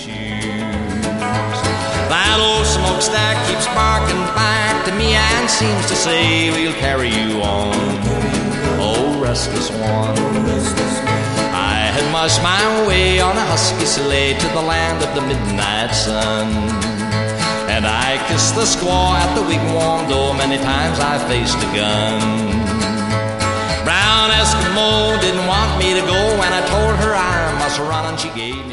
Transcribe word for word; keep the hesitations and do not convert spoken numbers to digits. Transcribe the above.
shoes. That old smokestack keeps barking back to me and seems to say, we'll carry you on, oh restless one. I had mushed my way on a husky sleigh to the land of the midnight sun, and I kissed the squaw at the wigwam door. Many times I faced a gun. Brown Eskimo didn't want me to go, and I told her I must run, and she gave